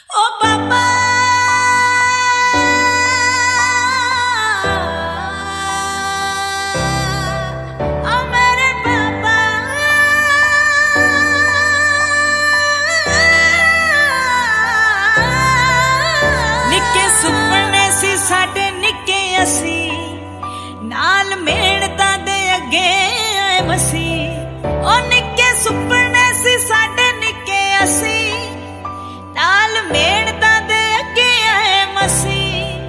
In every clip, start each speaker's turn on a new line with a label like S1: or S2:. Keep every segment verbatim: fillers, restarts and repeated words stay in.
S1: ओ पापा ओ मेरे पापा निक्के सुपने सी साडे निक्के असी नाल मेहनतां दे अगे आए मसी ओ निक्के सुपने सी साडे निक्के असी नाल मेहनतां दे अगे आए मसी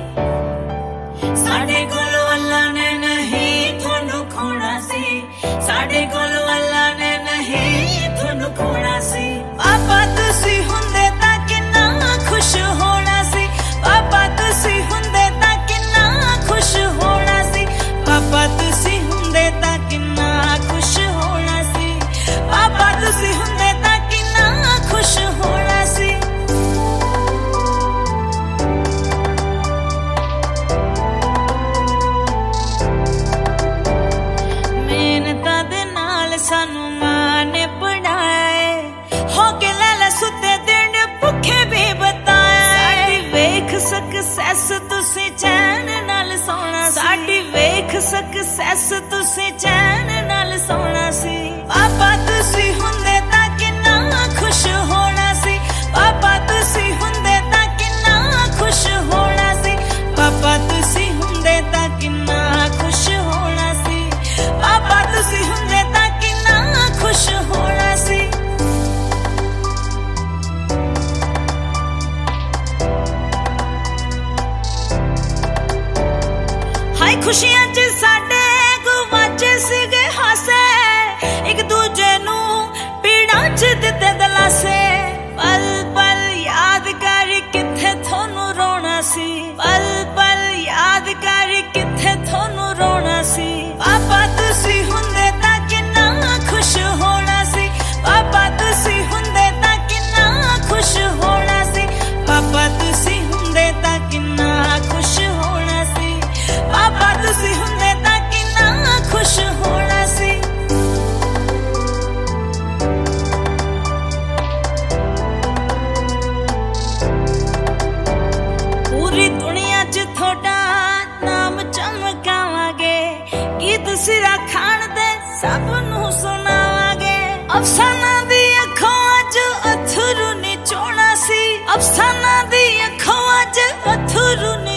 S1: साडे कोलों अल्लाह ने नहीं थोनू खोना सी साडे कोलों अल्लाह ने नहीं थोनू खोना सी पापा तुसी हुंदे तां किन्ना खुश होना सी पापा तुसी हुंदे तां किन्ना खुश होना सी पापा तुसी हुंदे तां किन्ना खुश होना सी पापा तुसी हुंदे तां किन्ना खुश होना सी मेहनतां दे नाल सानू मां ने पढ़ाए हो के लैला सुते दिन भुखे भी बताया साडी वेख सक्सेस तुसी चैन नाल सोना साडी वेख सक्सेस तुसी चैन नाल सोना सी पापा तुसी हुंदे तां किन्ना खुश होना सी पापा तुसी हुंदे तां किन्ना खुश होना सी पापा तुसी हुंदे तां किन्ना खुश होना सी पापा तुसी हुंदे तां किन्ना खुश होना सी हाय खुशियां च साडे गुवाचे सीगे हासे एक दूजे नू पीड़ां च दित्ते दलासे पल पल याद कर किथे थोनू रोना सी पल पल याद कर किथे थोनू रोना सी पापा तुसी हुंदे तां किन्ना खुश होना सी पापा तुसी हुंदे तां किन्ना खुश होना सी पापा तुसी हुंदे तां किन्ना खुश होना सी पापा तुसी हुंदे तां किन्ना खुश होना सी पूरी दुनिया च थोड़ा नाम चमकावांगे गीत सिरा खान दे सब नू सुनावांगे अफसाना दी अखों अज अथरू निचोना सी अफसाना दी अखों अज अथरू